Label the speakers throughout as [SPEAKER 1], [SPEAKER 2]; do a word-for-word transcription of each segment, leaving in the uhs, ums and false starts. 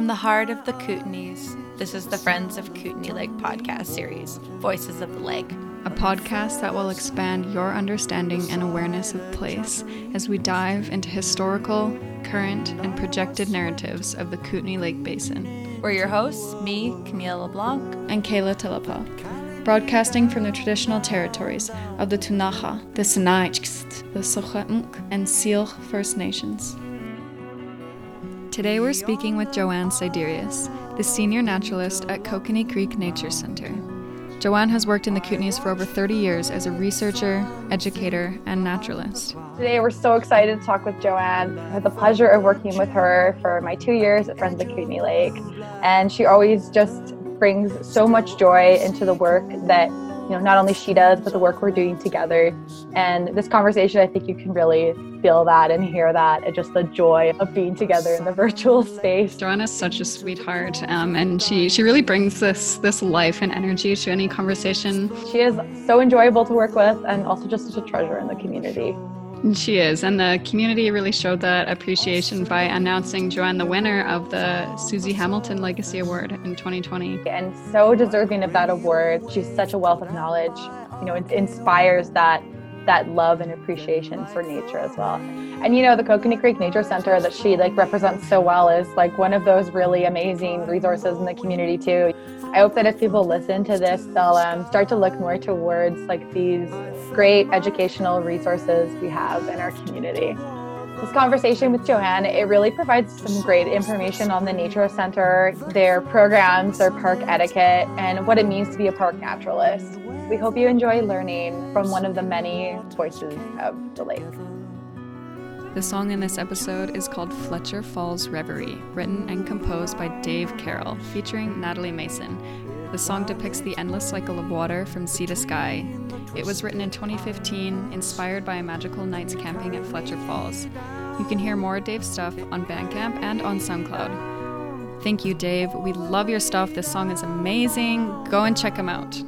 [SPEAKER 1] the heart of the Kootenays, this is the Friends of Kootenay Lake podcast series, Voices of the Lake.
[SPEAKER 2] A podcast that will expand your understanding and awareness of place as we dive into historical, current, and projected narratives of the Kootenay Lake Basin.
[SPEAKER 1] We're your hosts, me, Camille LeBlanc,
[SPEAKER 2] and Kayla Tillapa, broadcasting from the traditional territories of the Ktunaxa, the Sinixt, the Secwépemc, and Syilx First Nations. Today we're speaking with Joanne Siderius, the senior naturalist at Kokanee Creek Nature Center. Joanne has worked in the Kootenays for over thirty years as a researcher, educator, and naturalist.
[SPEAKER 3] Today we're so excited to talk with Joanne. I had the pleasure of working with her for my two years at Friends of Kootenay Lake, and she always just brings so much joy into the work that, you know, not only she does, but the work we're doing together. And this conversation, I think you can really feel that and hear that, and just the joy of being together in the virtual space.
[SPEAKER 2] Joanne is such a sweetheart, um, and she, she really brings this, this life and energy to any conversation.
[SPEAKER 3] She is so enjoyable to work with, and also just such a treasure in the community.
[SPEAKER 2] She is, and the community really showed that appreciation by announcing Joanne the winner of the Susie Hamilton Legacy Award in twenty twenty.
[SPEAKER 3] And so deserving of that award. She's such a wealth of knowledge. You know, it inspires that that love and appreciation for nature as well. And you know, the Kokanee Creek Nature Center that she like represents so well is like one of those really amazing resources in the community too. I hope that if people listen to this, they'll um, start to look more towards like these great educational resources we have in our community. This conversation with Joanne, it really provides some great information on the Nature Center, their programs, their park etiquette, and what it means to be a park naturalist. We hope you enjoy learning from one of the many voices of the lake.
[SPEAKER 2] The song in this episode is called Fletcher Falls Reverie, written and composed by Dave Carroll, featuring Natalie Mason. The song depicts the endless cycle of water from sea to sky. It was written in twenty fifteen, inspired by a magical night's camping at Fletcher Falls. You can hear more of Dave's stuff on Bandcamp and on SoundCloud. Thank you, Dave. We love your stuff. This song is amazing. Go and check him out.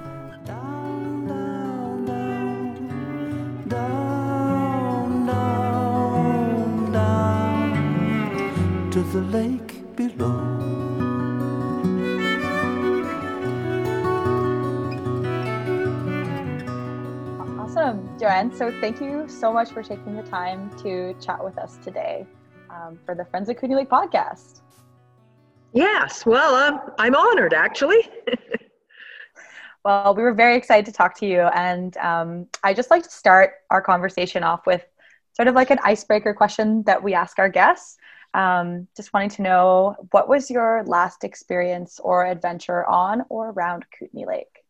[SPEAKER 4] To the lake below.
[SPEAKER 3] Awesome, Joanne. So thank you so much for taking the time to chat with us today um, for the Friends of Kootenay Lake podcast.
[SPEAKER 5] Yes, well, um, I'm honored, actually.
[SPEAKER 3] Well, we were very excited to talk to you, and um, I just like to start our conversation off with sort of like an icebreaker question that we ask our guests. Um, just wanting to know, what was your last experience or adventure on or around Kootenay Lake?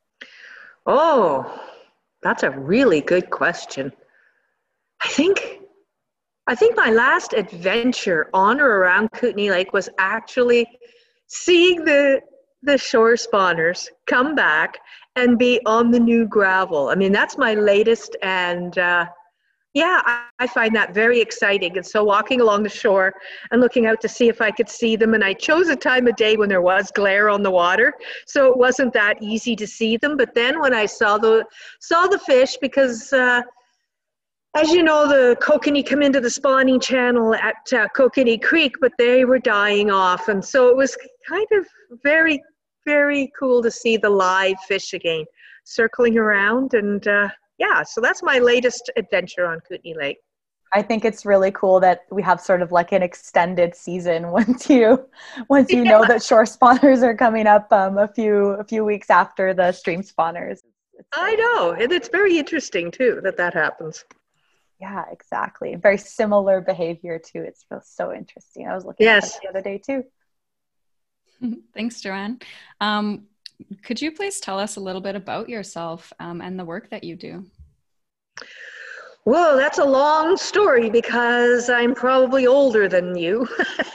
[SPEAKER 5] Oh, that's a really good question. I think, I think my last adventure on or around Kootenay Lake was actually seeing the the shore spawners come back and be on the new gravel. I mean, that's my latest, and uh, yeah, I, I find that very exciting. And so walking along the shore and looking out to see if I could see them, and I chose a time of day when there was glare on the water, so it wasn't that easy to see them. But then when I saw the saw the fish, because uh, as you know, the kokanee come into the spawning channel at uh, Kokanee Creek, but they were dying off, and so it was kind of very, very cool to see the live fish again circling around. And uh, yeah, so that's my latest adventure on Kootenay Lake.
[SPEAKER 3] I think it's really cool that we have sort of like an extended season once you once you yeah. know that shore spawners are coming up um, a few a few weeks after the stream spawners. It's
[SPEAKER 5] I know, and it's very interesting too that that happens.
[SPEAKER 3] Yeah, exactly. Very similar behavior too. It's so interesting. I was looking
[SPEAKER 5] yes.
[SPEAKER 3] at that the other day too.
[SPEAKER 2] Thanks, Joanne. Um, could you please tell us a little bit about yourself um, and the work that you do?
[SPEAKER 5] Well, that's a long story because I'm probably older than you.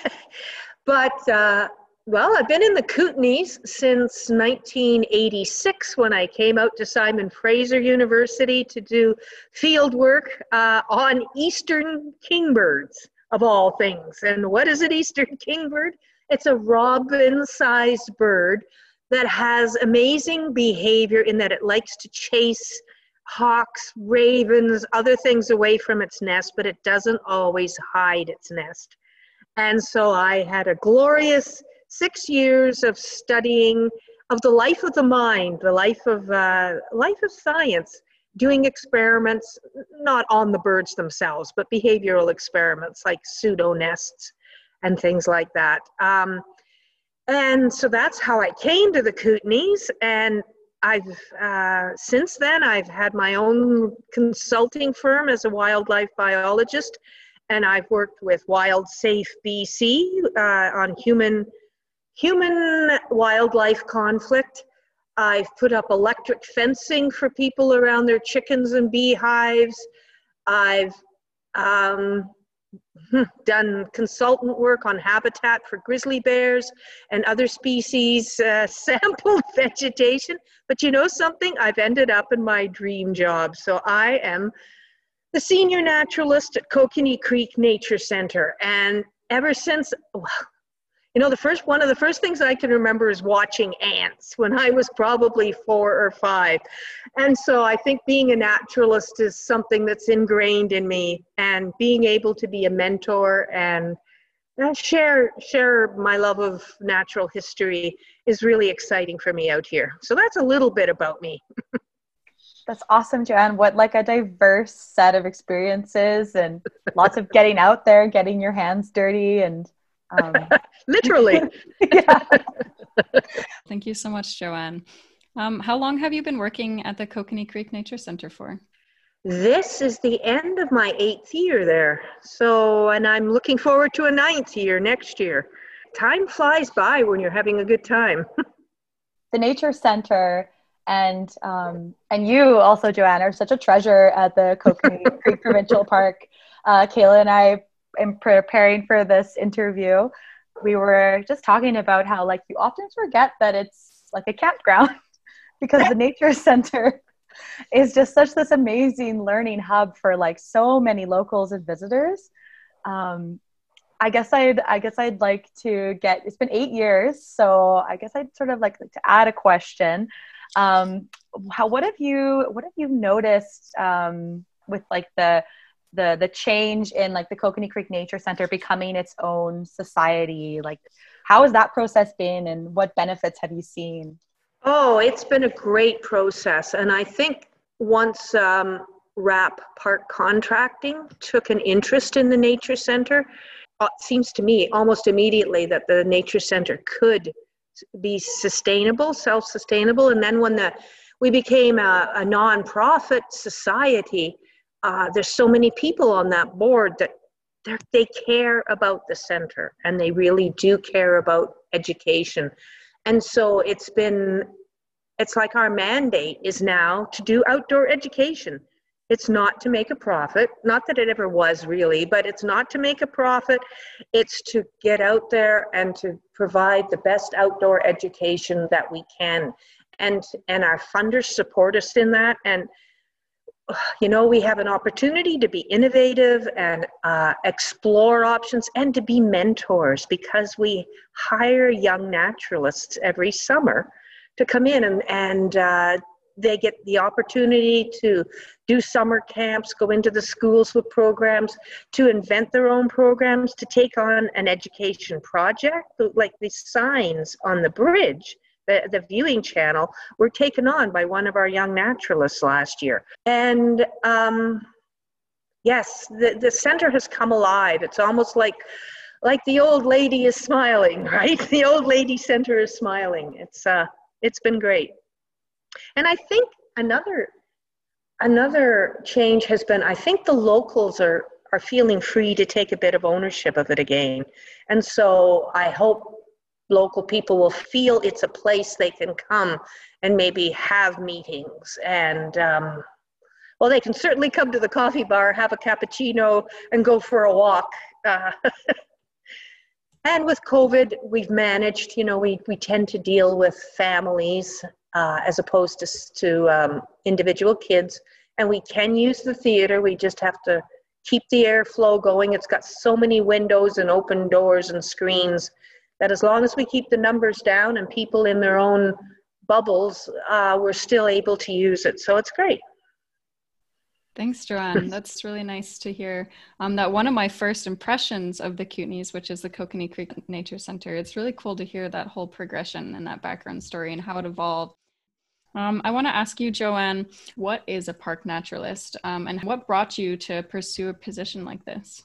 [SPEAKER 5] But, uh, well, I've been in the Kootenays since nineteen eighty-six when I came out to Simon Fraser University to do field work uh, on eastern kingbirds, of all things. And what is an eastern kingbird? It's a robin-sized bird that has amazing behavior in that it likes to chase hawks, ravens, other things away from its nest, but it doesn't always hide its nest. And so I had a glorious six years of studying of the life of the mind, the life of uh, life of science, doing experiments, not on the birds themselves, but behavioral experiments like pseudo nests and things like that. Um, and so that's how I came to the Kootenays. And I've uh, since then I've had my own consulting firm as a wildlife biologist, and I've worked with WildSafe B C uh, on human human wildlife conflict. I've put up electric fencing for people around their chickens and beehives. I've um, done consultant work on habitat for grizzly bears and other species, uh, sampled vegetation. But you know something? I've ended up in my dream job. So I am the senior naturalist at Kokanee Creek Nature Center. And ever since, well, you know, the first one of the first things I can remember is watching ants when I was probably four or five. And so I think being a naturalist is something that's ingrained in me, and being able to be a mentor and uh, share share my love of natural history is really exciting for me out here. So that's a little bit about me.
[SPEAKER 3] That's awesome, Joanne. What like a diverse set of experiences, and lots of getting out there, getting your hands dirty, and um
[SPEAKER 5] literally.
[SPEAKER 3] Yeah.
[SPEAKER 2] Thank you so much, Joanne. Um, how long have you been working at the Kokanee Creek Nature Center for?
[SPEAKER 5] This is the end of my eighth year there. So, and I'm looking forward to a ninth year next year. Time flies by when you're having a good time.
[SPEAKER 3] The Nature Center and um, and you also, Joanne, are such a treasure at the Kokanee Creek Provincial Park. Uh, Kayla and I, in preparing for this interview, we were just talking about how like you often forget that it's like a campground because the Nature Center is just such this amazing learning hub for like so many locals and visitors. Um, I guess I'd I guess I'd like to get, it's been eight years, so I guess I'd sort of like, like to add a question. Um, how what have you what have you noticed um, with like the the the change in like the Kokanee Creek Nature Center becoming its own society? Like, how has that process been, and what benefits have you seen?
[SPEAKER 5] Oh, it's been a great process. And I think once um, R A P Park Contracting took an interest in the Nature Center, it seems to me almost immediately that the Nature Center could be sustainable, self-sustainable. And then when the we became a, a non-profit society, Uh, there's so many people on that board that they care about the center, and they really do care about education. And so it's been, it's like our mandate is now to do outdoor education. It's not to make a profit, not that it ever was really, but it's not to make a profit. It's to get out there and to provide the best outdoor education that we can. And, and our funders support us in that. And you know, we have an opportunity to be innovative and uh, explore options and to be mentors, because we hire young naturalists every summer to come in, and, and uh, they get the opportunity to do summer camps, go into the schools with programs, to invent their own programs, to take on an education project, like the signs on the bridge. The, the viewing channel were taken on by one of our young naturalists last year. And um, yes, the, the center has come alive. It's almost like, like the old lady is smiling, right? The old lady center is smiling. It's, uh, it's been great. And I think another, another change has been, I think the locals are, are feeling free to take a bit of ownership of it again. And so I hope local people will feel it's a place they can come and maybe have meetings. And, um, well, they can certainly come to the coffee bar, have a cappuccino, and go for a walk. Uh, and with COVID, we've managed, you know, we, we tend to deal with families uh, as opposed to, to um, individual kids. And we can use the theater. We just have to keep the airflow going. It's got so many windows and open doors and screens that as long as we keep the numbers down and people in their own bubbles, uh, we're still able to use it. So it's great.
[SPEAKER 2] Thanks, Joanne. That's really nice to hear. Um, that one of my first impressions of the Kootenays, which is the Kokanee Creek Nature Center, it's really cool to hear that whole progression and that background story and how it evolved. Um, I want to ask you, Joanne, what is a park naturalist, um, and what brought you to pursue a position like this?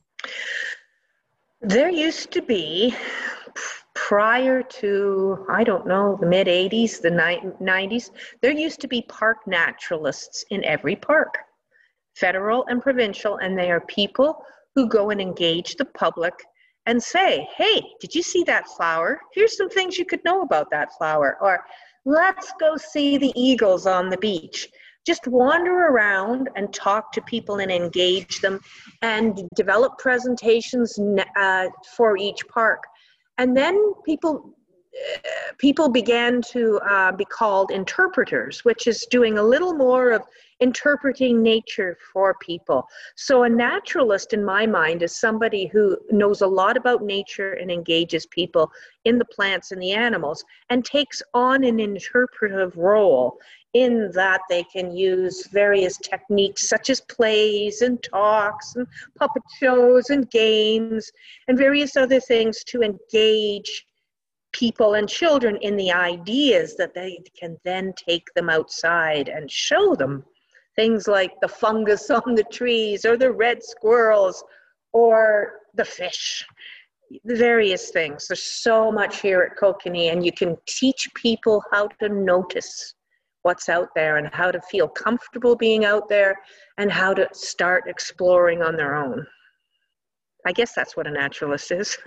[SPEAKER 5] There used to be, prior to, I don't know, the mid eighties, the nineties, there used to be park naturalists in every park, federal and provincial, and they are people who go and engage the public and say, hey, did you see that flower? Here's some things you could know about that flower. Or let's go see the eagles on the beach. Just wander around and talk to people and engage them and develop presentations uh, for each park. And then people uh, people began to uh, be called interpreters, which is doing a little more of interpreting nature for people. So a naturalist, in my mind, is somebody who knows a lot about nature and engages people in the plants and the animals and takes on an interpretive role, in that they can use various techniques such as plays and talks and puppet shows and games and various other things to engage people and children in the ideas that they can then take them outside and show them. Things like the fungus on the trees, or the red squirrels, or the fish, the various things. There's so much here at Kokanee, and you can teach people how to notice what's out there and how to feel comfortable being out there and how to start exploring on their own. I guess that's what a naturalist is.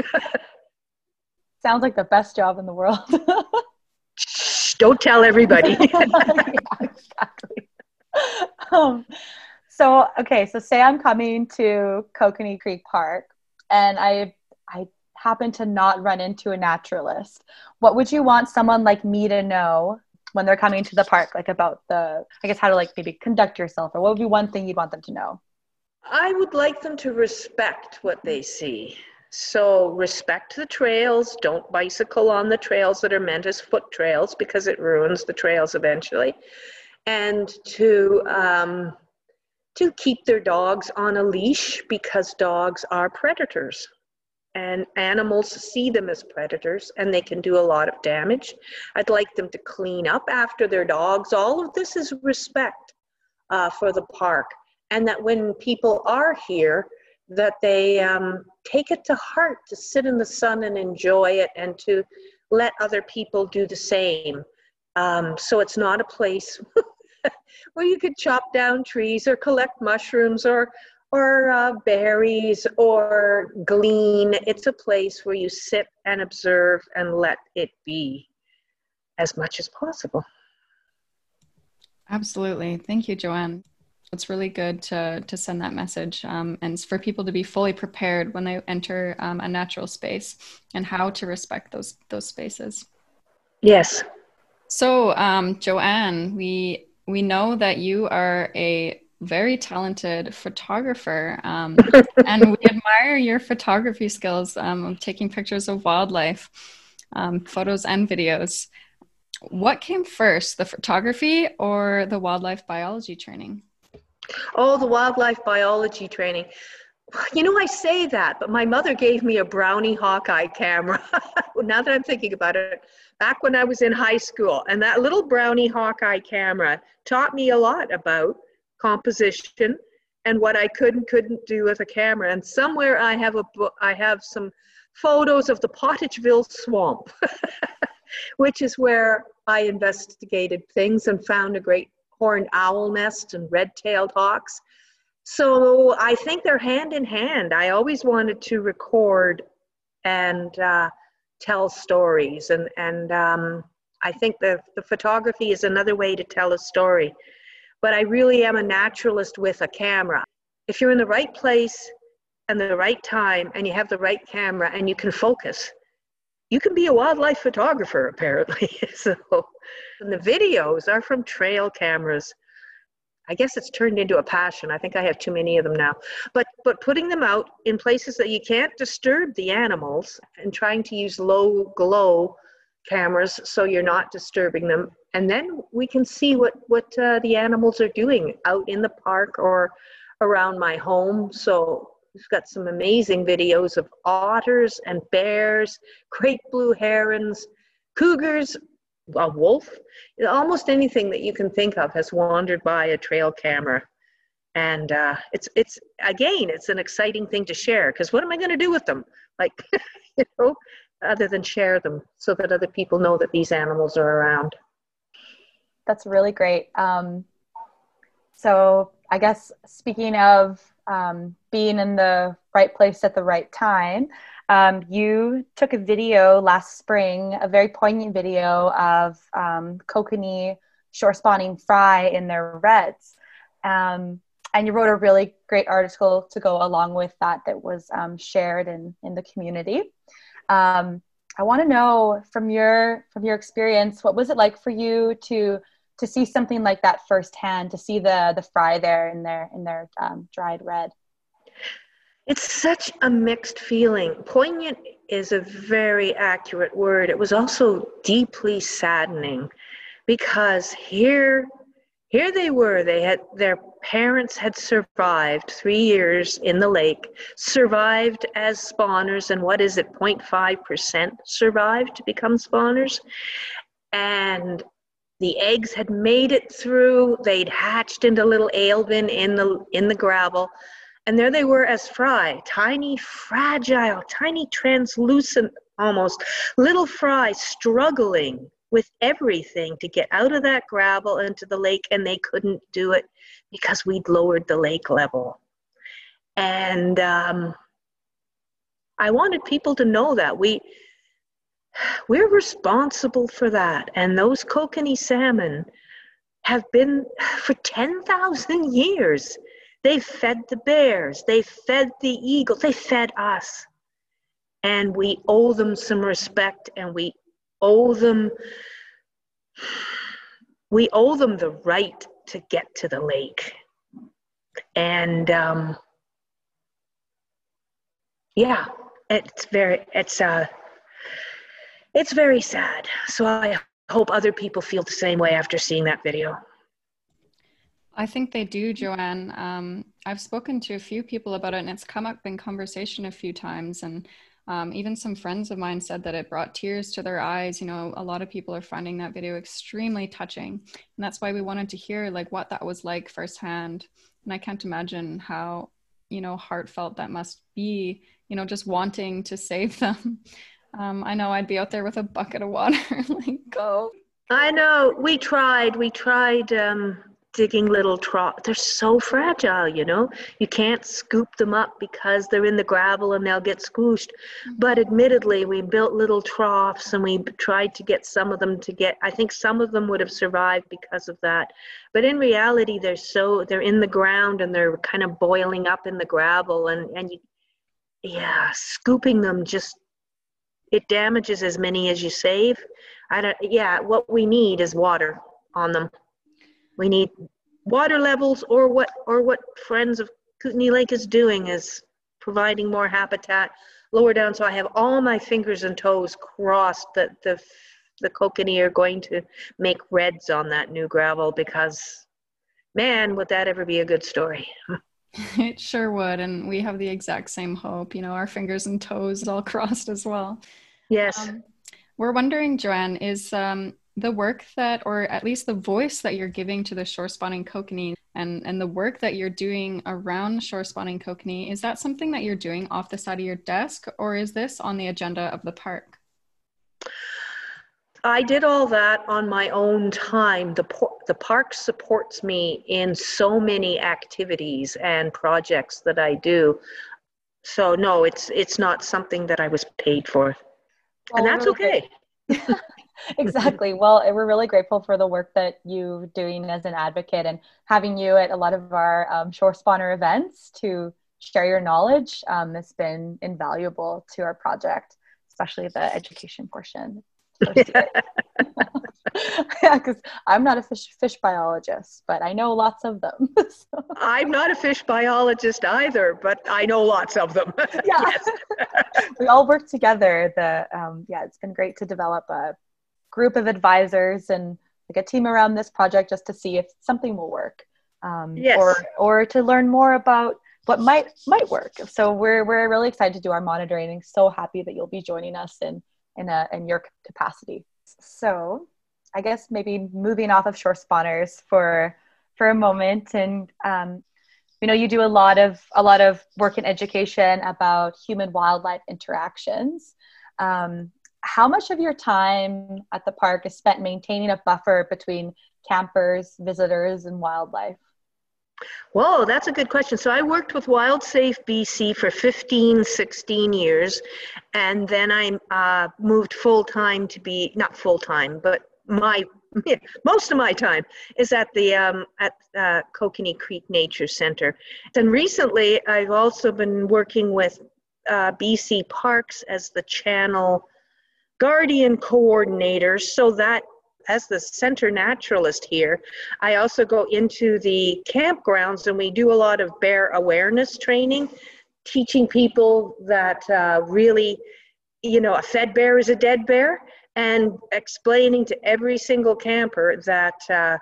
[SPEAKER 3] Sounds like the best job in the world.
[SPEAKER 5] Shh, don't tell everybody.
[SPEAKER 3] Yeah, exactly. Um, so, okay, so say I'm coming to Kokanee Creek Park and I I happen to not run into a naturalist. What would you want someone like me to know when they're coming to the park, like about the, I guess, how to like maybe conduct yourself, or what would be one thing you'd want them to know?
[SPEAKER 5] I would like them to respect what they see. So respect the trails. Don't bicycle on the trails that are meant as foot trails, because it ruins the trails eventually. And to um, to keep their dogs on a leash, because dogs are predators. And animals see them as predators, and they can do a lot of damage. I'd like them to clean up after their dogs. All of this is respect uh, for the park. And that when people are here, that they um, take it to heart to sit in the sun and enjoy it, and to let other people do the same. Um, so it's not a place where you could chop down trees or collect mushrooms or or uh, berries or glean. It's a place where you sit and observe and let it be as much as possible.
[SPEAKER 2] Absolutely. Thank you, Joanne. It's really good to to send that message, um, and for people to be fully prepared when they enter um, a natural space, and how to respect those those spaces.
[SPEAKER 5] Yes.
[SPEAKER 2] So, um, Joanne, we we know that you are a very talented photographer, um, and we admire your photography skills, um, of taking pictures of wildlife, um, photos and videos. What came first, the photography or the wildlife biology training?
[SPEAKER 5] Oh, the wildlife biology training. You know, I say that, but my mother gave me a Brownie Hawkeye camera. Now that I'm thinking about it, back when I was in high school, and that little Brownie Hawkeye camera taught me a lot about composition and what I could and couldn't do with a camera. And somewhere I have a book, I have some photos of the Pottageville Swamp, which is where I investigated things and found a great horned owl nest and red-tailed hawks. So I think they're hand in hand. I always wanted to record and uh, tell stories, and and um, I think the the photography is another way to tell a story. But I really am a naturalist with a camera. If you're in the right place and the right time, and you have the right camera and you can focus, you can be a wildlife photographer, apparently. So, and the videos are from trail cameras. I guess it's turned into a passion. I think I have too many of them now. But but putting them out in places that you can't disturb the animals, and trying to use low glow cameras so you're not disturbing them, and then we can see what, what uh, the animals are doing out in the park or around my home. So we've got some amazing videos of otters and bears, great blue herons, cougars, a wolf, almost anything that you can think of has wandered by a trail camera. And uh, it's, it's again, it's an exciting thing to share, because what am I going to do with them? Like, you know, other than share them so that other people know that these animals are around.
[SPEAKER 3] That's really great. Um, so I guess speaking of um, being in the right place at the right time, um, you took a video last spring, a very poignant video of um, kokanee shore spawning fry in their reds. Um, and you wrote a really great article to go along with that that was um, shared in, in the community. Um, I want to know from your from your experience, what was it like for you to to see something like that firsthand, to see the the fry there in their in their um, dried red?
[SPEAKER 5] It's such a mixed feeling. Poignant is a very accurate word. It was also deeply saddening, because here here they were. They had their parents had survived three years in the lake, survived as spawners, and what is it, zero point five percent survived to become spawners. And the eggs had made it through. They'd hatched into little alevin in the in the gravel. And there they were as fry, tiny, fragile, tiny, translucent, almost little fry, struggling with everything to get out of that gravel into the lake, and they couldn't do it because we'd lowered the lake level. And um, I wanted people to know that we, we're responsible for that. And those kokanee salmon have been for ten thousand years. They've fed the bears, they fed the eagles, they fed us. And we owe them some respect, and we owe them, we owe them the right to get to the lake. And um, yeah, it's very, it's uh, it's very sad. So I hope other people feel the same way after seeing that video.
[SPEAKER 2] I think they do, Joanne. Um, I've spoken to a few people about it, and it's come up in conversation a few times. And um, even some friends of mine said that it brought tears to their eyes. You know, a lot of people are finding that video extremely touching. And that's why we wanted to hear like what that was like firsthand. And I can't imagine how, you know, heartfelt that must be, you know, just wanting to save them. Um, I know I'd be out there with a bucket of water, like, go.
[SPEAKER 5] I know, we tried, we tried, um, digging little troughs. They're so fragile, you know. You can't scoop them up because they're in the gravel and they'll get squooshed. But admittedly, we built little troughs, and we tried to get some of them to get, I think some of them would have survived because of that. But in reality, they're so, they're in the ground and they're kind of boiling up in the gravel, and, and you, yeah, scooping them just, it damages as many as you save. I don't, yeah, what we need is water on them. We need water levels, or what or what Friends of Kootenay Lake is doing is providing more habitat lower down. So I have all my fingers and toes crossed that the the kokanee are going to make reds on that new gravel, because man, would that ever be a good story.
[SPEAKER 2] It sure would. And we have the exact same hope, you know, our fingers and toes all crossed as well.
[SPEAKER 5] Yes.
[SPEAKER 2] Um, we're wondering, Joanne, is um, the work that, or at least the voice that you're giving to the shore spawning kokanee, and, and the work that you're doing around shore spawning kokanee, is that something that you're doing off the side of your desk, or is this on the agenda of the park?
[SPEAKER 5] I did all that on my own time. The, por- the park supports me in so many activities and projects that I do. So no, it's it's not something that I was paid for.
[SPEAKER 3] Well,
[SPEAKER 5] and that's
[SPEAKER 3] really
[SPEAKER 5] okay.
[SPEAKER 3] Exactly. Well, we're really grateful for the work that you're doing as an advocate, and having you at a lot of our um, shore spawner events to share your knowledge um, has been invaluable to our project, especially the education portion. Yeah, because I'm not a fish fish biologist, but I know lots of them. So.
[SPEAKER 5] I'm not a fish biologist either, but I know lots of them.
[SPEAKER 3] Yeah, we all work together. The um, yeah, it's been great to develop a group of advisors, and like a team around this project just to see if something will work, um,
[SPEAKER 5] yes.
[SPEAKER 3] or or to learn more about what might might work. So we're we're really excited to do our monitoring, and so happy that you'll be joining us in in a in your capacity. So I guess maybe moving off of shore spawners for for a moment, and um, you know, you do a lot of a lot of work in education about human wildlife interactions. Um, how much of your time at the park is spent maintaining a buffer between campers, visitors, and wildlife?
[SPEAKER 5] Whoa, that's a good question. So I worked with WildSafe B C for fifteen, sixteen years, and then I uh, moved full-time to be, not full-time, but my, most of my time is at the um, at uh, Kokanee Creek Nature Center. And recently, I've also been working with uh, B C Parks as the channel guardian coordinator, so that as the center naturalist here, I also go into the campgrounds and we do a lot of bear awareness training, teaching people that uh, really, you know, a fed bear is a dead bear, and explaining to every single camper that uh,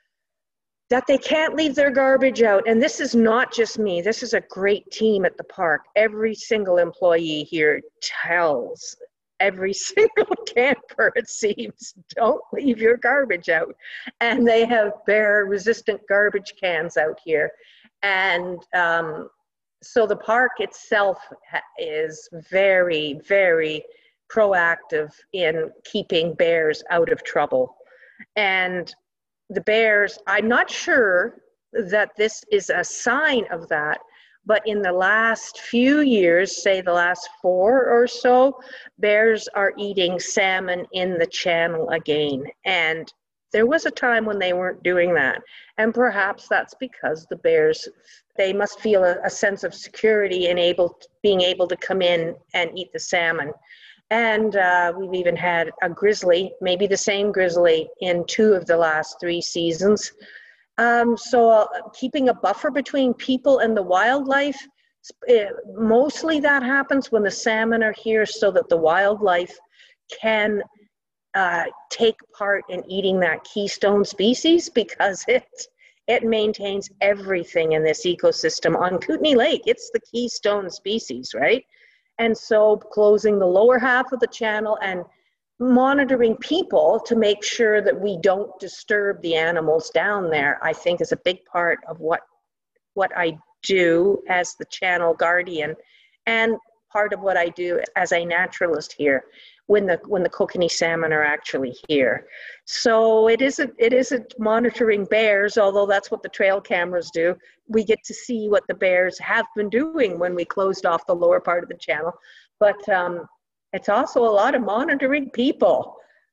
[SPEAKER 5] that they can't leave their garbage out. And this is not just me. This is a great team at the park. Every single employee here tells every single camper, it seems, don't leave your garbage out. And they have bear resistant garbage cans out here. And um, so the park itself is very, very proactive in keeping bears out of trouble. And the bears, I'm not sure that this is a sign of that, but in the last few years, say the last four or so, bears are eating salmon in the channel again. And there was a time when they weren't doing that. And perhaps that's because the bears, they must feel a, a sense of security in able, being able to come in and eat the salmon. And uh, we've even had a grizzly, maybe the same grizzly, in two of the last three seasons. Um, so uh, keeping a buffer between people and the wildlife, it, mostly that happens when the salmon are here so that the wildlife can uh, take part in eating that keystone species, because it, it maintains everything in this ecosystem on Kootenay Lake. It's the keystone species, right? And so closing the lower half of the channel and monitoring people to make sure that we don't disturb the animals down there, I think is a big part of what what I do as the channel guardian, and part of what I do as a naturalist here when the when the kokanee salmon are actually here. So it isn't it isn't monitoring bears, although that's what the trail cameras do. We get to see what the bears have been doing when we closed off the lower part of the channel, but um, it's also a lot of monitoring people.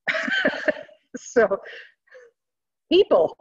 [SPEAKER 5] So, people.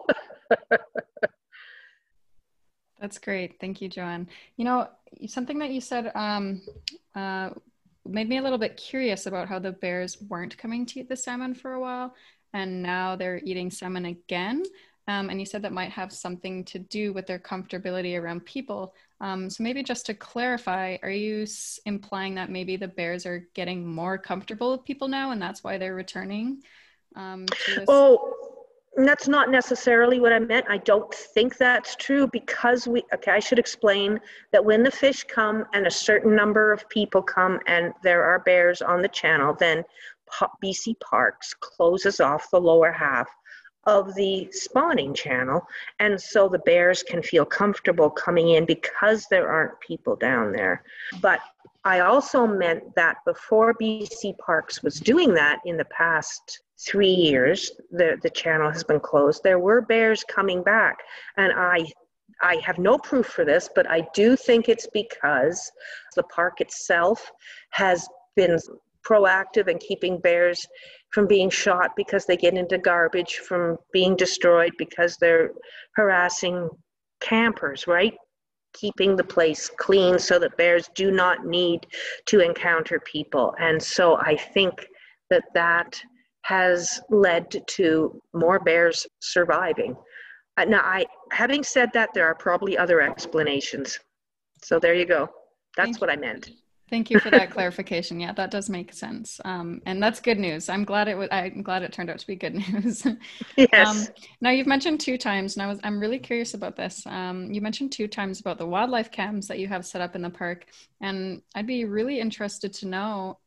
[SPEAKER 2] That's great. Thank you, Joanne. You know, something that you said um, uh, made me a little bit curious about how the bears weren't coming to eat the salmon for a while, and now they're eating salmon again. Um, and you said that might have something to do with their comfortability around people. Um, so maybe just to clarify, are you s- implying that maybe the bears are getting more comfortable with people now, and that's why they're returning um, to this?
[SPEAKER 5] Oh, that's not necessarily what I meant. I don't think that's true, because we, okay, I should explain that when the fish come and a certain number of people come and there are bears on the channel, then B C Parks closes off the lower half of the spawning channel, and so the bears can feel comfortable coming in because there aren't people down there. But I also meant that before B C Parks was doing that, in the past three years, the, the channel has been closed, there were bears coming back. And I I have no proof for this, but I do think it's because the park itself has been proactive in keeping bears from being shot because they get into garbage, from being destroyed because they're harassing campers, right? Keeping the place clean so that bears do not need to encounter people. And so I think that that has led to more bears surviving. Uh, now, I, having said that, there are probably other explanations. So there you go. That's
[SPEAKER 2] Thank
[SPEAKER 5] what
[SPEAKER 2] you.
[SPEAKER 5] I meant.
[SPEAKER 2] Thank you for that clarification. Yeah, that does make sense. Um, and that's good news. I'm glad it was, I'm glad it turned out to be good news.
[SPEAKER 5] Yes.
[SPEAKER 2] Um, now you've mentioned two times, and I was, I'm really curious about this. Um, you mentioned two times about the wildlife cams that you have set up in the park, and I'd be really interested to know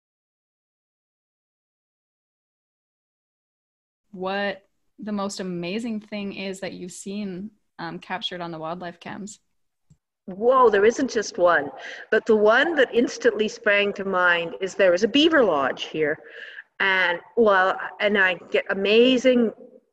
[SPEAKER 2] what the most amazing thing is that you've seen um, captured on the wildlife cams.
[SPEAKER 5] Whoa, there isn't just one, but the one that instantly sprang to mind is there is a beaver lodge here, and well, and I get amazing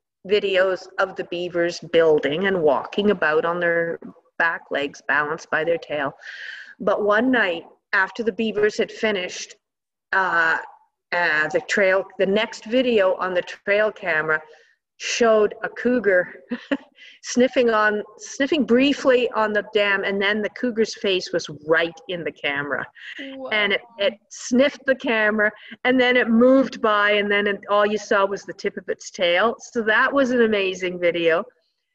[SPEAKER 5] videos of the beavers building and walking about on their back legs, balanced by their tail. But one night after the beavers had finished, uh, uh, the trail, the next video on the trail camera showed a cougar sniffing on, sniffing briefly on the dam, and then the cougar's face was right in the camera. Whoa. And it, it sniffed the camera, and then it moved by, and then it, all you saw was the tip of its tail. So that was an amazing video.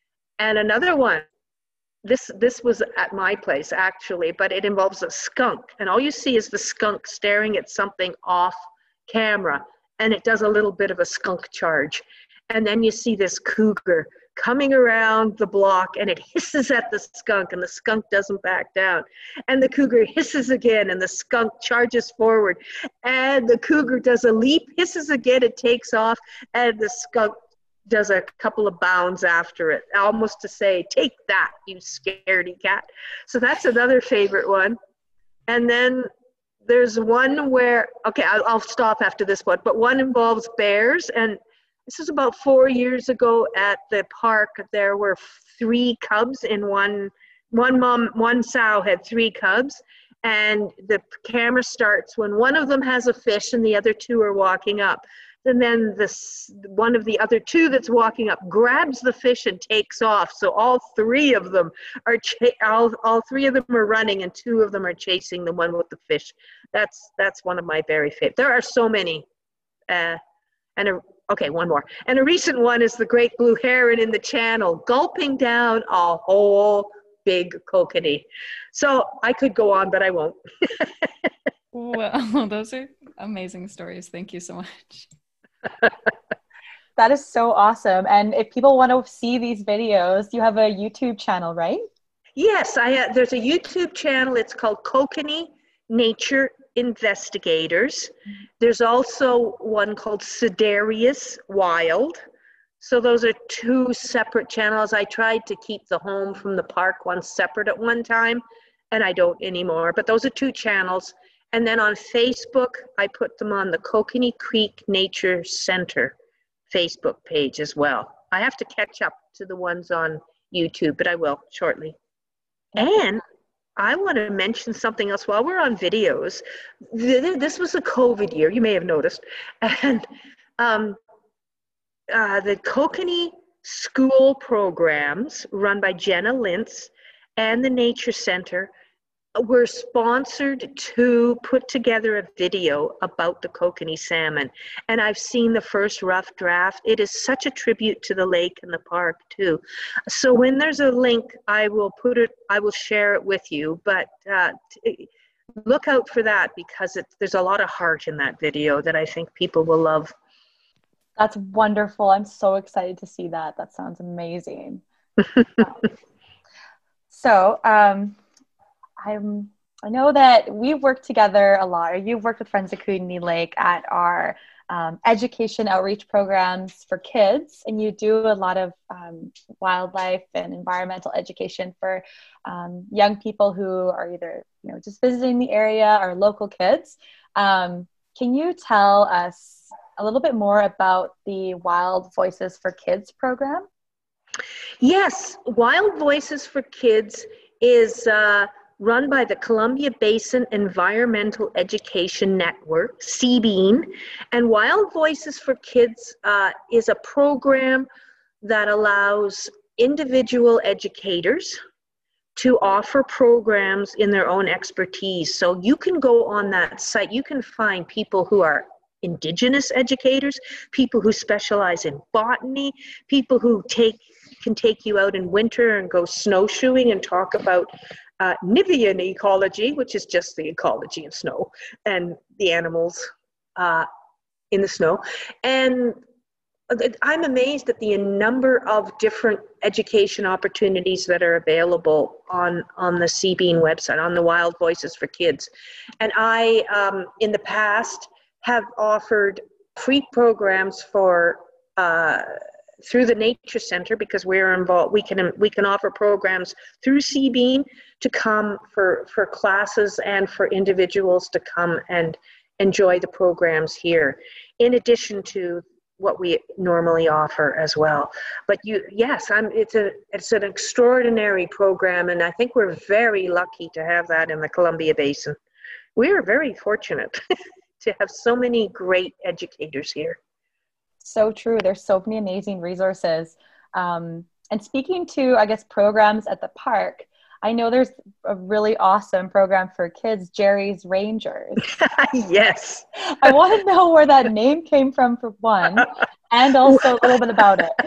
[SPEAKER 5] And another one, this this was at my place actually, but it involves a skunk, and all you see is the skunk staring at something off camera, and it does a little bit of a skunk charge. And then you see this cougar coming around the block, and it hisses at the skunk, and the skunk doesn't back down. And the cougar hisses again, and the skunk charges forward. And the cougar does a leap, hisses again, it takes off, and the skunk does a couple of bounds after it, almost to say, "Take that, you scaredy cat." So that's another favorite one. And then there's one where, okay, I'll, I'll stop after this one, but one involves bears, and this was about four years ago at the park. There were three cubs in one, one mom, one sow had three cubs. And the camera starts when one of them has a fish and the other two are walking up. And then this, one of the other two that's walking up grabs the fish and takes off. So all three of them are, cha- all, all three of them are running, and two of them are chasing the one with the fish. That's, that's one of my very favorite. There are so many. Uh, and a, Okay, one more. And a recent one is the great blue heron in the channel, gulping down a whole big kokanee. So I could go on, but I won't.
[SPEAKER 2] Well, those are amazing stories. Thank you so much.
[SPEAKER 3] That is so awesome. And if people want to see these videos, you have a YouTube channel, right?
[SPEAKER 5] Yes, I uh, there's a YouTube channel. It's called Kokanee Nature Investigators. There's also one called Cedarius Wild. So those are two separate channels. I tried to keep the home from the park one separate at one time, and I don't anymore. But those are two channels. And then on Facebook, I put them on the Kokanee Creek Nature Center Facebook page as well. I have to catch up to the ones on YouTube, but I will shortly. And I want to mention something else while we're on videos. This was a COVID year, you may have noticed. And um, uh, the Kokanee school programs run by Jenna Lintz and the Nature Center were sponsored to put together a video about the Kokanee salmon. And I've seen the first rough draft. It is such a tribute to the lake and the park too. So when there's a link, I will put it, I will share it with you, but uh, t- look out for that, because it, there's a lot of heart in that video that I think people will love.
[SPEAKER 3] That's wonderful. I'm so excited to see that. That sounds amazing. So, um, I'm, I know that we've worked together a lot, or you've worked with Friends of Kootenay Lake at our um, education outreach programs for kids, and you do a lot of um, wildlife and environmental education for um, young people who are either, you know, just visiting the area or local kids. Um, can you tell us a little bit more about the Wild Voices for Kids program?
[SPEAKER 5] Yes, Wild Voices for Kids is uh, run by the Columbia Basin Environmental Education Network, C B E N. And Wild Voices for Kids uh, is a program that allows individual educators to offer programs in their own expertise. So you can go on that site, you can find people who are Indigenous educators, people who specialize in botany, people who take can take you out in winter and go snowshoeing and talk about uh, Nivian ecology, which is just the ecology of snow and the animals uh, in the snow. And I'm amazed at the number of different education opportunities that are available on, on the CBEAN website, on the Wild Voices for Kids. And I, um, in the past, have offered free programs for uh, through the Nature Center, because we're involved. We can we can offer programs through CBEAN to come for for classes and for individuals to come and enjoy the programs here, in addition to what we normally offer as well. But you, yes, I'm. It's a it's an extraordinary program, and I think we're very lucky to have that in the Columbia Basin. We are very fortunate to have so many great educators here.
[SPEAKER 3] So true. There's so many amazing resources. Um, and speaking to, I guess, programs at the park, I know there's a really awesome program for kids, Jerry's Rangers.
[SPEAKER 5] Yes.
[SPEAKER 3] I want to know where that name came from, for one, and also a little bit about it.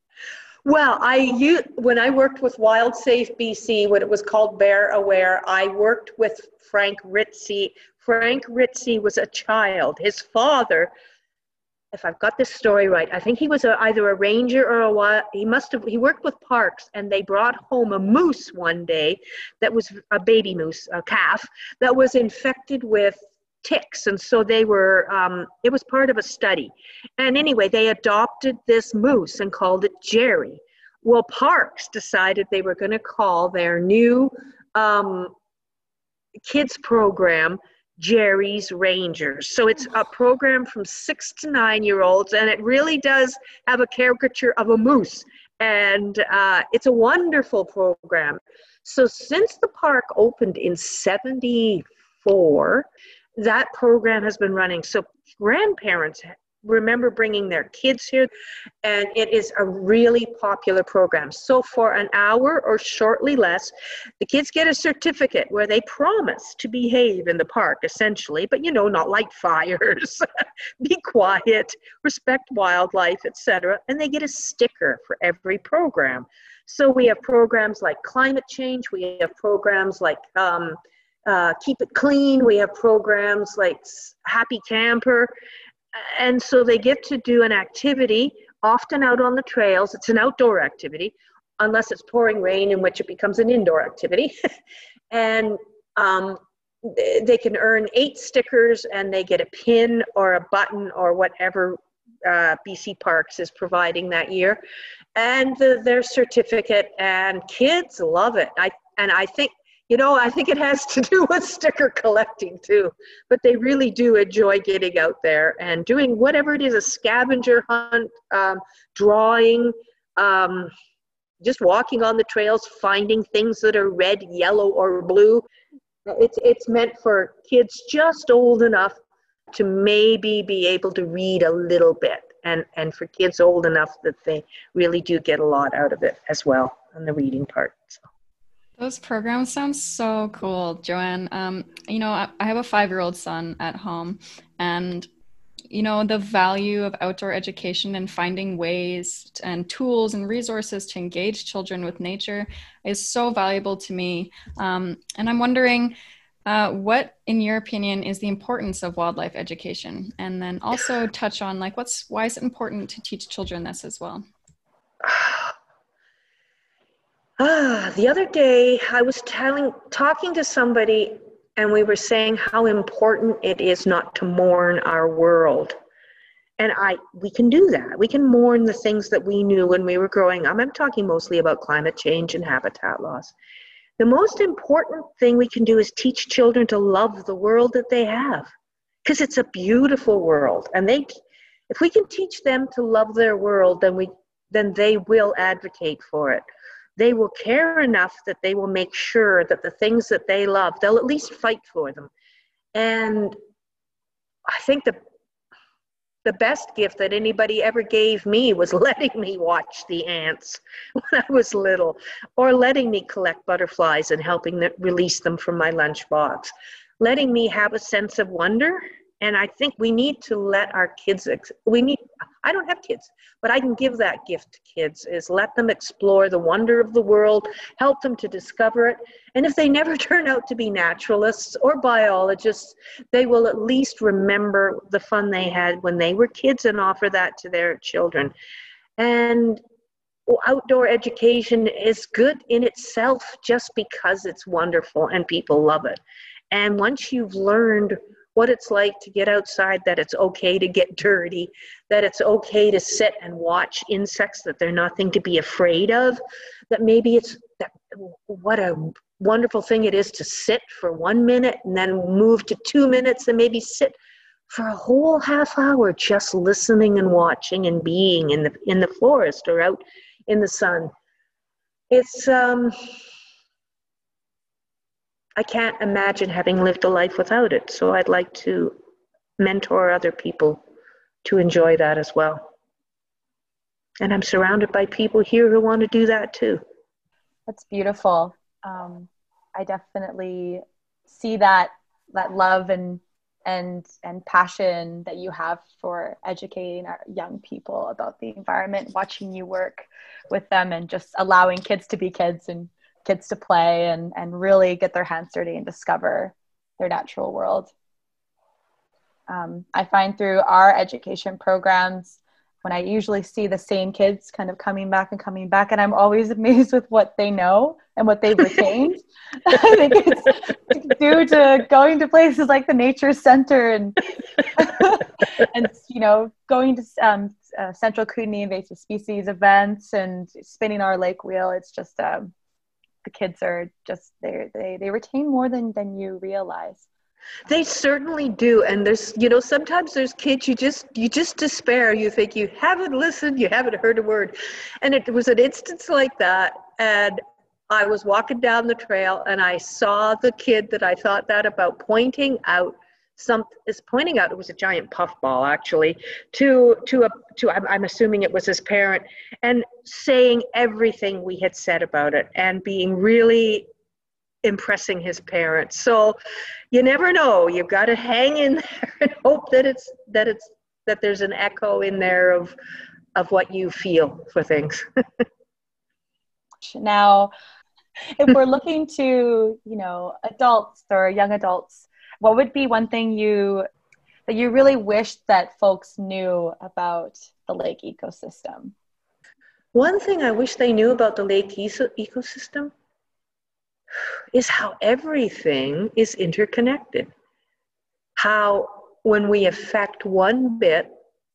[SPEAKER 5] Well, I you when I worked with Wild Safe B C, when it was called Bear Aware, I worked with Frank Ritzie. Frank Ritzie was a child. His father, if I've got this story right, I think he was a, either a ranger or a wild, he must have, he worked with parks, and they brought home a moose one day that was a baby moose, a calf, that was infected with ticks. And so they were, um, it was part of a study. And anyway, they adopted this moose and called it Jerry. Well, parks decided they were going to call their new um, kids program Jerry's Rangers. So it's a program from six to nine year olds, and it really does have a caricature of a moose. And uh, it's a wonderful program. So since the park opened in seventy-four, that program has been running. So grandparents remember bringing their kids here, and it is a really popular program. So for an hour or shortly less, the kids get a certificate where they promise to behave in the park, essentially, but you know, not light fires, be quiet, respect wildlife, et cetera. And they get a sticker for every program. So we have programs like climate change, we have programs like um, uh, keep it clean, we have programs like Happy Camper. And so they get to do an activity, often out on the trails. It's an outdoor activity, unless it's pouring rain, in which it becomes an indoor activity. And um, they can earn eight stickers, and they get a pin or a button or whatever uh, B C Parks is providing that year, and the, their certificate. And kids love it. I and I think. You know, I think it has to do with sticker collecting too, but they really do enjoy getting out there and doing whatever it is, a scavenger hunt, um, drawing, um, just walking on the trails, finding things that are red, yellow, or blue. It's, it's meant for kids just old enough to maybe be able to read a little bit, and, and for kids old enough that they really do get a lot out of it as well on the reading part. So.
[SPEAKER 2] Those programs sound so cool, Joanne. Um, you know, I, I have a five-year-old son at home, and, you know, the value of outdoor education and finding ways and tools and resources to engage children with nature is so valuable to me. Um, and I'm wondering, uh, what, in your opinion, is the importance of wildlife education? And then also touch on, like, what's why is it important to teach children this as well?
[SPEAKER 5] Ah, the other day I was telling, talking to somebody, and we were saying how important it is not to mourn our world. And I, we can do that. We can mourn the things that we knew when we were growing up. I'm talking mostly about climate change and habitat loss. The most important thing we can do is teach children to love the world that they have, because it's a beautiful world. And they, if we can teach them to love their world, then we, then they will advocate for it. They will care enough that they will make sure that the things that they love, they'll at least fight for them. And I think the, the best gift that anybody ever gave me was letting me watch the ants when I was little, or letting me collect butterflies and helping them release them from my lunchbox, letting me have a sense of wonder. And I think we need to let our kids, we need, I don't have kids, but I can give that gift to kids, is let them explore the wonder of the world, help them to discover it. And if they never turn out to be naturalists or biologists, they will at least remember the fun they had when they were kids and offer that to their children. And outdoor education is good in itself just because it's wonderful and people love it. And once you've learned what it's like to get outside, that it's okay to get dirty, that it's okay to sit and watch insects, that they're nothing to be afraid of, that maybe it's that, what a wonderful thing it is to sit for one minute and then move to two minutes and maybe sit for a whole half hour just listening and watching and being in the in the forest or out in the sun. It's um I can't imagine having lived a life without it. So I'd like to mentor other people to enjoy that as well. And I'm surrounded by people here who want to do that too.
[SPEAKER 3] That's beautiful. Um, I definitely see that that love and and and passion that you have for educating our young people about the environment, watching you work with them and just allowing kids to be kids and kids to play and, and really get their hands dirty and discover their natural world. Um, I find through our education programs, when I usually see the same kids kind of coming back and coming back, and I'm always amazed with what they know and what they've retained. I think it's due to going to places like the Nature Center and, and you know, going to um, uh, Central Kootenai Invasive Species events and spinning our lake wheel. It's just, um, the kids are just, they they they retain more than, than you realize.
[SPEAKER 5] They certainly do. And there's, you know, sometimes there's kids you just, you just despair. You think you haven't listened, you haven't heard a word. And it was an instance like that. And I was walking down the trail and I saw the kid that I thought that about pointing out some, is pointing out, it was a giant puffball actually, to, to a, to, I'm, I'm assuming it was his parent, and saying everything we had said about it and being really impressing his parents. So you never know. You've got to hang in there and hope that it's that it's that there's an echo in there of of what you feel for things.
[SPEAKER 3] Now, if we're looking to, you know, adults or young adults, what would be one thing you that you really wish that folks knew about the lake ecosystem?
[SPEAKER 5] One thing I wish they knew about the lake ecosystem is how everything is interconnected. How when we affect one bit,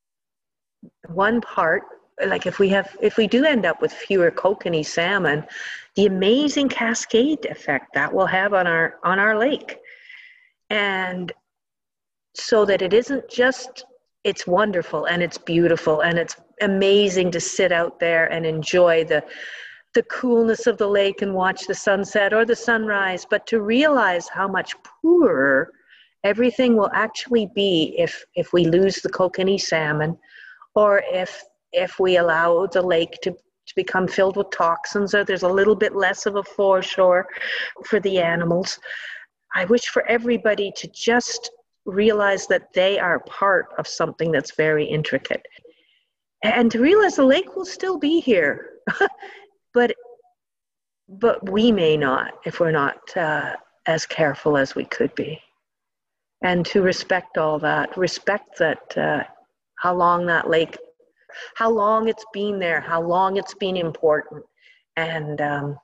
[SPEAKER 5] one part, like if we have, if we do end up with fewer kokanee salmon, the amazing cascade effect that will have on our on our lake. And so that it isn't just, it's wonderful and it's beautiful and it's amazing to sit out there and enjoy the the coolness of the lake and watch the sunset or the sunrise, but to realize how much poorer everything will actually be if if we lose the kokanee salmon, or if if we allow the lake to, to become filled with toxins, or there's a little bit less of a foreshore for the animals. I wish for everybody to just realize that they are part of something that's very intricate. And to realize the lake will still be here. But but we may not if we're not uh, as careful as we could be. And to respect all that, respect that uh, how long that lake, how long it's been there, how long it's been important. And um,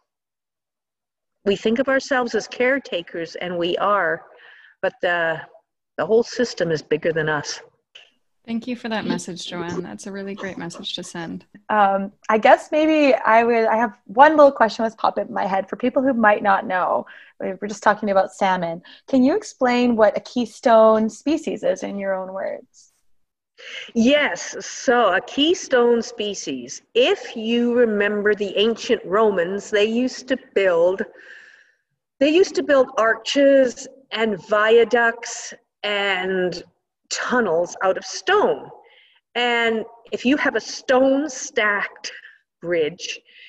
[SPEAKER 5] we think of ourselves as caretakers, and we are, but the the whole system is bigger than us.
[SPEAKER 2] Thank you for that message, Joanne. That's a really great message to send.
[SPEAKER 3] Um, I guess maybe I would, I have one little question was popping in my head for people who might not know. We're just talking about salmon. Can you explain what a keystone species is in your own words?
[SPEAKER 5] Yes, so a keystone species, if you remember the ancient Romans, they used to build, they used to build arches and viaducts and tunnels out of stone. And if you have a stone stacked bridge,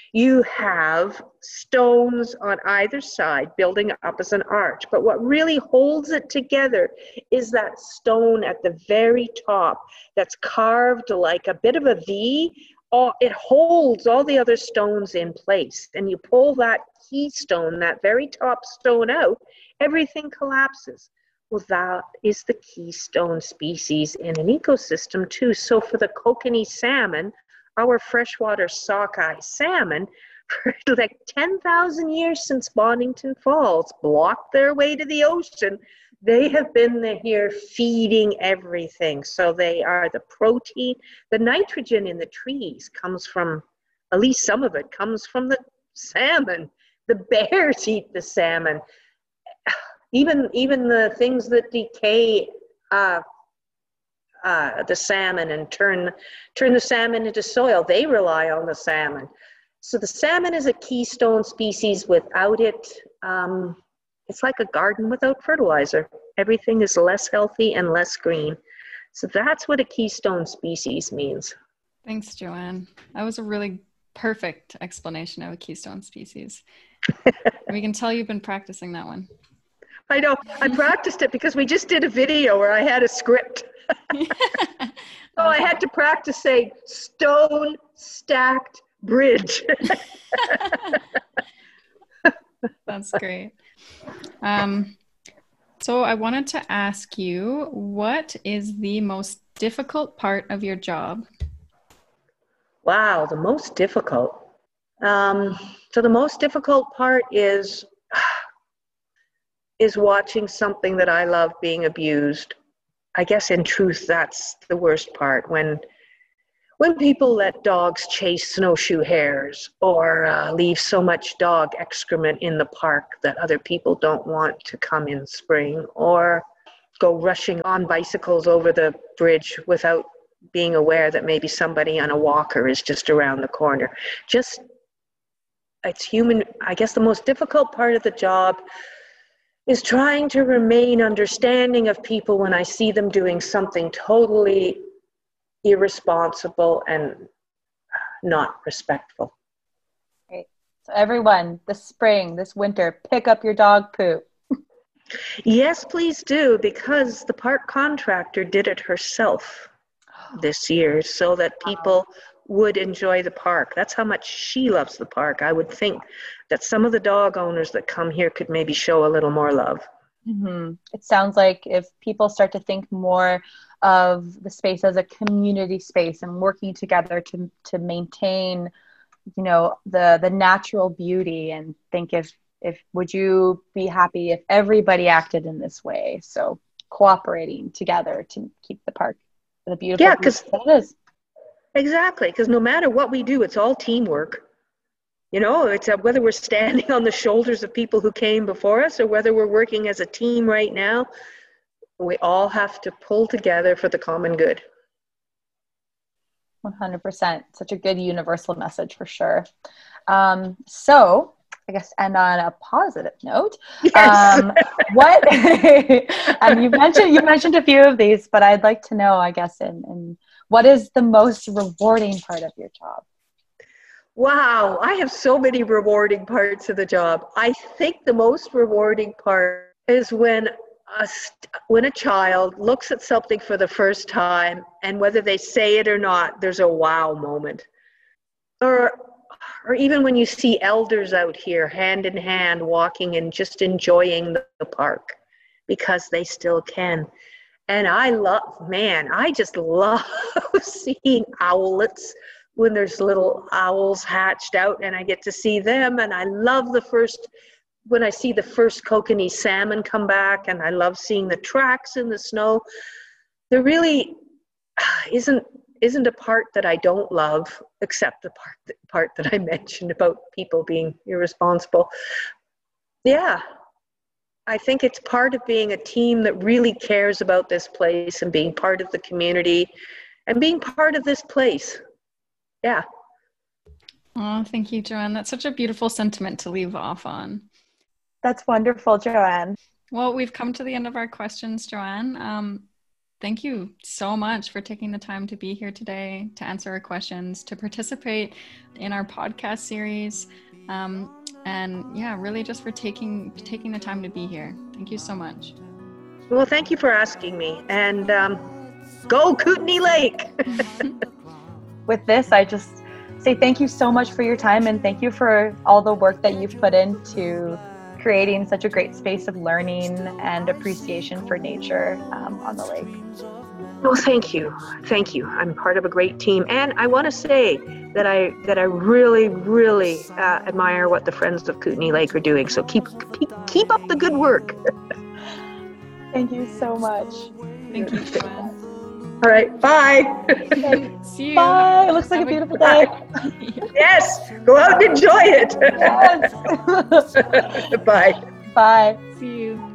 [SPEAKER 5] you have stones on either side building up as an arch. But what really holds it together is that stone at the very top that's carved like a bit of a V. All, it holds all the other stones in place. And you pull that keystone, that very top stone out, everything collapses. Well, that is the keystone species in an ecosystem too. So for the kokanee salmon, our freshwater sockeye salmon, for like ten thousand years since Bonington Falls blocked their way to the ocean, they have been here feeding everything. So they are the protein, the nitrogen in the trees comes from, at least some of it comes from the salmon. The bears eat the salmon. Even, even the things that decay uh, uh, the salmon and turn, turn the salmon into soil, they rely on the salmon. So the salmon is a keystone species. Without it, um, it's like a garden without fertilizer. Everything is less healthy and less green. So that's what a keystone species means.
[SPEAKER 2] Thanks, Joanne. That was a really perfect explanation of a keystone species. We can tell you've been practicing that one.
[SPEAKER 5] I know. I practiced it because we just did a video where I had a script. So I had to practice saying stone stacked bridge.
[SPEAKER 2] That's great. Um, so I wanted to ask you, what is the most difficult part of your job?
[SPEAKER 5] Wow, the most difficult. Um, so the most difficult part is is watching something that I love being abused. I guess in truth, that's the worst part. When when people let dogs chase snowshoe hares or uh, leave so much dog excrement in the park that other people don't want to come in spring, or go rushing on bicycles over the bridge without being aware that maybe somebody on a walker is just around the corner. Just, it's human. I guess the most difficult part of the job is trying to remain understanding of people when I see them doing something totally irresponsible and not respectful.
[SPEAKER 3] Great. So everyone, this spring, this winter, pick up your dog poop.
[SPEAKER 5] Yes, please do, because the park contractor did it herself this year so that people would enjoy the park. That's how much she loves the park. I would think that some of the dog owners that come here could maybe show a little more love.
[SPEAKER 3] Mm-hmm. It sounds like if people start to think more of the space as a community space and working together to to maintain, you know, the the natural beauty, and think if if would you be happy if everybody acted in this way? So cooperating together to keep the park the beautiful
[SPEAKER 5] yeah, because
[SPEAKER 3] it is.
[SPEAKER 5] Exactly, because no matter what we do, it's all teamwork. You know, it's a, whether we're standing on the shoulders of people who came before us or whether we're working as a team right now, we all have to pull together for the common good.
[SPEAKER 3] one hundred percent. Such a good universal message for sure. Um, so I guess, and on a positive note,
[SPEAKER 5] yes.
[SPEAKER 3] um, what, and you mentioned, you mentioned a few of these, but I'd like to know, I guess, in, in what is the most rewarding part of your job?
[SPEAKER 5] Wow, I have so many rewarding parts of the job. I think the most rewarding part is when a, when a child looks at something for the first time, and whether they say it or not, there's a wow moment. Or, or even when you see elders out here hand in hand walking and just enjoying the park because they still can. And I love, man, I just love seeing owlets when there's little owls hatched out and I get to see them. And I love the first, when I see the first kokanee salmon come back, and I love seeing the tracks in the snow. There really isn't isn't a part that I don't love, except the part that, part that I mentioned about people being irresponsible. Yeah, I think it's part of being a team that really cares about this place and being part of the community and being part of this place. Yeah.
[SPEAKER 2] Oh, thank you, Joanne. That's such a beautiful sentiment to leave off on.
[SPEAKER 3] That's wonderful, Joanne.
[SPEAKER 2] Well, we've come to the end of our questions, Joanne. Um, Thank you so much for taking the time to be here today, to answer our questions, to participate in our podcast series. Um, and yeah, really just for taking taking the time to be here. Thank you so much.
[SPEAKER 5] Well, thank you for asking me. And um, go Kootenay Lake!
[SPEAKER 3] With this, I just say thank you so much for your time, and thank you for all the work that you've put into creating such a great space of learning and appreciation for nature um, on the lake.
[SPEAKER 5] Well, thank you. Thank you. I'm part of a great team. And I want to say that I that I really, really uh, admire what the Friends of Kootenay Lake are doing. So keep keep, keep up the good work.
[SPEAKER 3] Thank you so much.
[SPEAKER 2] Thank you, Joanne.
[SPEAKER 5] All right. Bye.
[SPEAKER 3] Okay.
[SPEAKER 2] See you.
[SPEAKER 3] Bye. It looks like
[SPEAKER 2] Have
[SPEAKER 3] a beautiful day.
[SPEAKER 5] Yes. Go out and enjoy it.
[SPEAKER 3] Yes.
[SPEAKER 5] Bye.
[SPEAKER 3] Bye.
[SPEAKER 2] See you.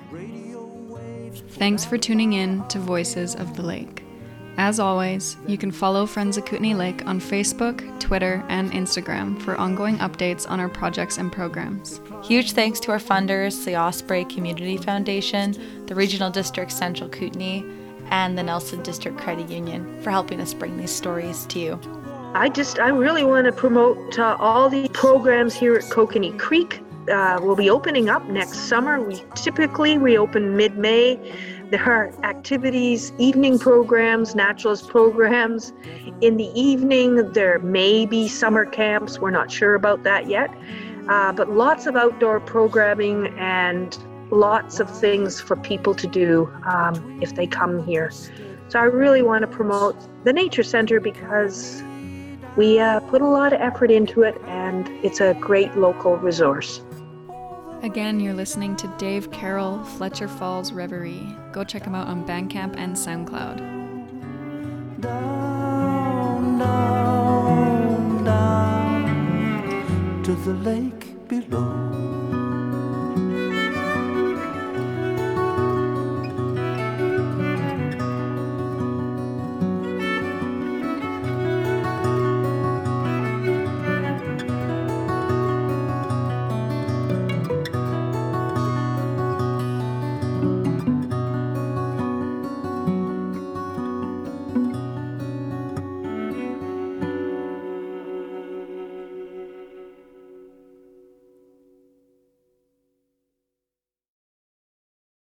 [SPEAKER 2] Thanks for tuning in to Voices of the Lake. As always, you can follow Friends of Kootenay Lake on Facebook, Twitter, and Instagram for ongoing updates on our projects and programs.
[SPEAKER 1] Huge thanks to our funders, the Osprey Community Foundation, the Regional District Central Kootenay, and the Nelson District Credit Union for helping us bring these stories to you.
[SPEAKER 5] I just, I really want to promote uh, all the programs here at Kokanee Creek. Uh, we'll be opening up next summer. We typically reopen mid-May. There are activities, evening programs, naturalist programs. In the evening, there may be summer camps. We're not sure about that yet. Uh, but lots of outdoor programming and lots of things for people to do um, if they come here. So I really want to promote the Nature Center because we uh, put a lot of effort into it and it's a great local resource.
[SPEAKER 2] Again, you're listening to Dave Carroll, Fletcher Falls Reverie. Go check him out on Bandcamp and SoundCloud.
[SPEAKER 4] Down, down, down to the lake below.